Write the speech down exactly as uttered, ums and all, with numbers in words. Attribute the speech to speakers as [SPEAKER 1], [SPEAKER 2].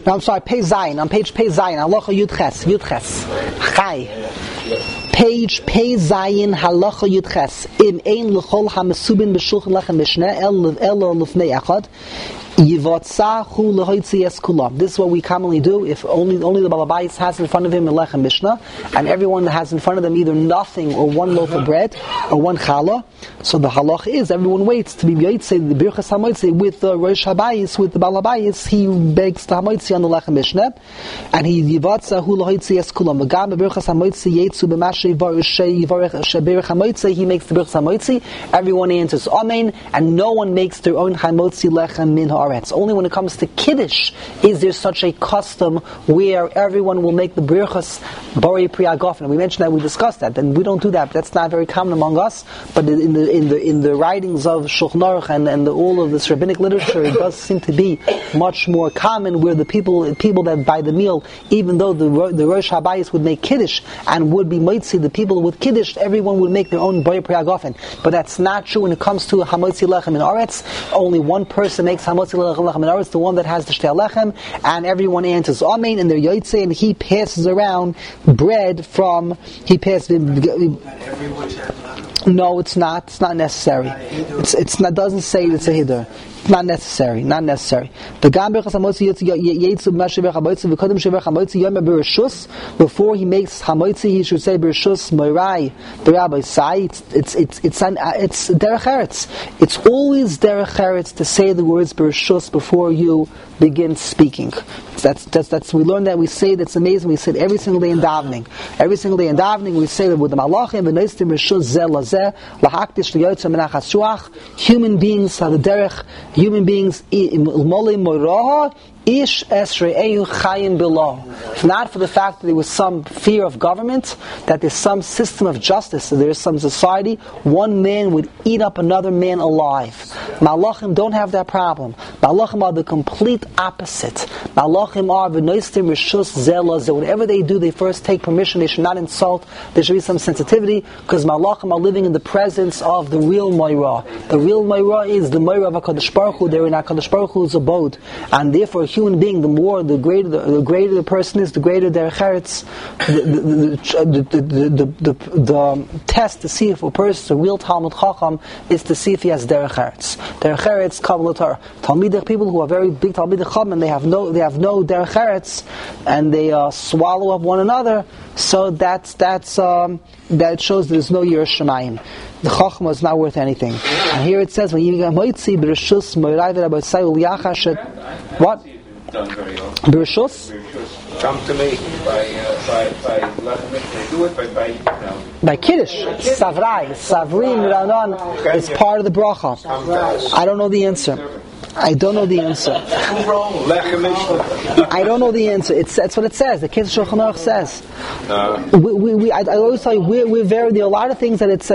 [SPEAKER 1] No, I'm sorry, Pei Zayin, on page Pei Zayin, Halacha Yud Ches, Yud Ches, Chai. Page Pei Zayin, Halacha Yud Ches, Im Ein L'chol HaMesubin B'Shulchan Lechem Mishneh, El Elo L'fnei Echad, This is what we commonly do if only only the Balabais has in front of him a Lechem Mishnah, and everyone that has in front of them either nothing or one loaf of bread or one challah. So the halach is everyone waits to be Yotzei the Birchas HaMotzei with the Rosh Habayis, with the Balabais. He begs the Hamotzei on the Lechem Mishnah, and he Yivatza Hu L'Hoitzi Es Kulam. V'gam Birchas HaMotzei Yetzu B'Mashe Yivarech Sheberech HaMotzei. He makes the Birchas HaMotzei. Everyone answers Amen, and no one makes their own Hamotzei Lechem Min Ha'aretz. Only when it comes to Kiddush is there such a custom where everyone will make the Birchas Borei Pri Hagafen. We mentioned that, we discussed that, and we don't do that. But that's not very common among us. But in the in the in the writings of Shulchan Aruch and and the, all of this rabbinic literature, it does seem to be much more common where the people people that buy the meal, even though the the Rosh Habayis would make Kiddush and would be Moitzi, the people with Kiddush, everyone would make their own Borei Pri Hagafen. But that's not true when it comes to Hamotzi Lechem in Aretz. Only one person makes Hamotzi Lechem, it's the one that has the Shtei Lechem, and everyone answers Amen, and they're Yotzei, and he passes around bread from, he passes, no, it's not, it's not necessary. It's, it's not, doesn't say it's a Hiddur. Not necessary, not necessary. Before he makes Hamotzi, he should say Bereshus Morai, the Rabbi say it's it's it's it's an, it's derech eretz. It's always derech eretz to say the words Bereshus before you begin speaking. That's that's that's we learned that, we say that's amazing. We say it every single day in davening. Every single day in davening we say that with the malachim v'noistim Bereshus zeh lazeh lahakdish liyotza menachas ruach. Human beings have the derech. Human beings, if not for the fact that there was some fear of government, that there's some system of justice, that there is some society, one man would eat up another man alive. Malachim don't have that problem. Malachim are the complete opposite. Malachim are v'noistim reshus zelazeh. Whatever they do, they first take permission. They should not insult. There should be some sensitivity, because Malachim are living in the presence of the real Moira. The real Moira is the Moira of HaKadosh Baruch Hu. They're in HaKadosh Baruch Hu's abode, and therefore a human being, the more, the greater, the, the greater the person is, the greater their cheretz. The the the, the, the, the, the um, test to see if a person is a real Talmud Chacham is to see if he has derech eretz. Derech eretz kabbalah Torah. Talmidic people who are very big Talmidic Chacham and they have no they have no derech eretz, and they uh, swallow up one another. So that's that's um, that shows that there's no Yiras Shamayim. The Chachma is not worth anything. And here it says when you get Moitzi Bereshus Moray v'Rabbosai Uliachashet. What? Bereshus?
[SPEAKER 2] Come to me by uh, by by they do it by by no.
[SPEAKER 1] By Kiddush, Savrai, Savrim Ranan is part of the bracha. I don't know the answer. I don't know the answer. I don't know the answer. It's that's what it says. The Kiddush Shulchan Aruch says. We, we, we, I, I always tell you, we're, we're very. There are a lot of things that it says.